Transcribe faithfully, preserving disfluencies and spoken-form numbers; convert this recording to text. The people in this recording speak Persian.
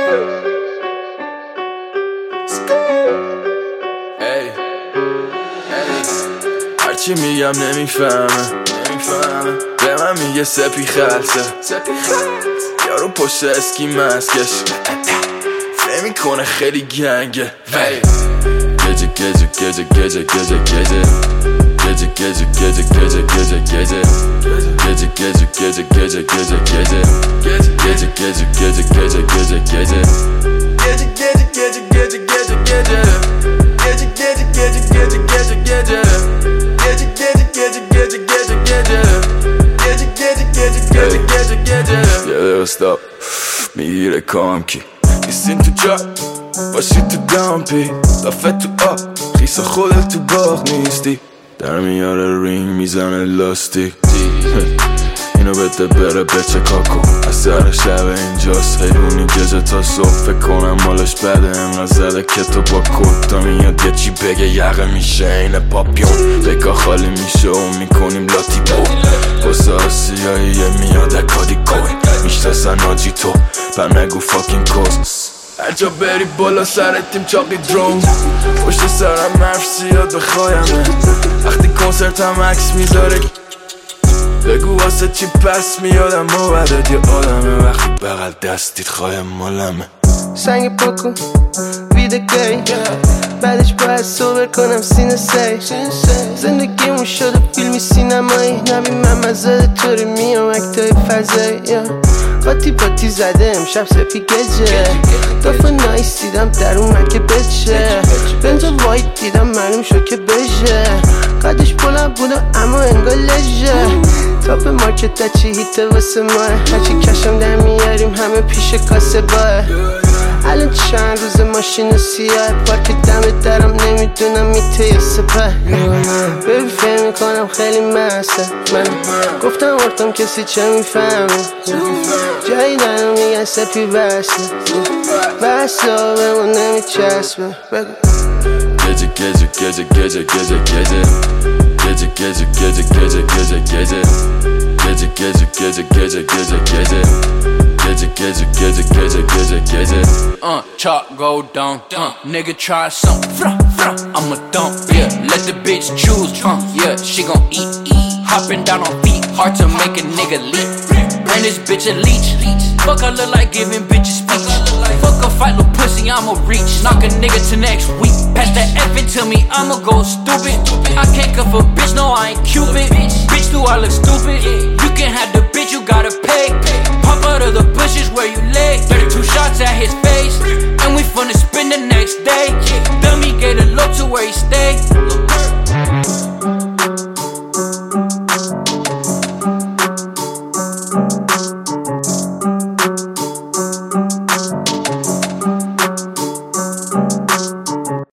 ای هرچی میگم نمیفهمه نمیفهمه به من میگه سپی خلصه یارو پشت اسکی مسکش نمیکنه خیلی گنگه گجه گجه گجه گجه گجه گجه Gece gece gece gece gece gece Gece gece gece gece gece gece Gece gece gece gece gece gece Gece gece gece gece gece gece Gece gece gece gece gece gece Gece gece gece gece gece gece Gece gece gece gece gece gece یه دقیقه stop میگیره کام کی نیستین تو جا باشی تو دامپی لافت تو آب خیس خودت تو باغ نیستی در میاره رینگ میزنه لاستیک اینو بده بره بچه کاکو از سر شب اینجاست حیرونی گجه تا صبح فکر کنم مالش بده انقدر زده که تو با کود تا میاد یه چی بگه یقه میشه اینه پاپیون بگاه خالی میشه و میکنیم لاتی بو بسه آسیایی میاد اکادی کوی میشتسن آجی تو پر نگو فاکین کوز هر جا بری بالا سر تیم چاقی درون پشت سرم مرف سیاد بخوایمه وقتی کنسرت هم عکس میذاره بگو واسه چی پس میادم و بدت یه آدمه وقتی بغل دستیت خواهم مالمه سنگ پاکو ویده گی بعدش باید صبر کنم سینه سی زندگیمون شده فیلمی سینمایی نبی من مزاده طوری میام اکتای فضایی قاطی پاتی زده امشب سپی گجه دافه نایس دیدم در اومد که بچه بنز وایت دیدم معلوم شد که بشه قدش بلند بودم اما انگار لجه تاپ مارکت تا چی هیته واسه ماه هرچی کشم در میاریم همه پیش کاسه باه الان چند روز ماشین سیاه پارک دم درم نمیدونم میته یا سپه ببین فهم میکنم خیلی مسته من گفتم ارتم کسی چه میفهمه جایی دارم میگن سپی بسته بسته بهمون نمیچسبه بگو گجه گجه گجه گجه گجه گجه Gece gece gece gece gece gece Gece gece gece gece gece gece Gece gece gece gece gece gece Uh, chop go down, uh, nigga try something, frah, frah, I'ma dump, yeah, let the bitch choose, uh, yeah, she gon' eat, eat, hopping down on feet, hard to make a nigga leap, and this bitch a leech, fuck I look like giving bitches speech, fuck a fight little pussy, I'ma reach, knock a nigga to next week, pass that F and tell me I'ma go stupid, I can't cuff a bitch, no I ain't Cupid, bitch do I look stupid, you can have the bitch, you gotta pay, pop out of the bushes where you lay, thirty-two shots at his face, and we finna spend the next day, dummy gave the look to where he stay.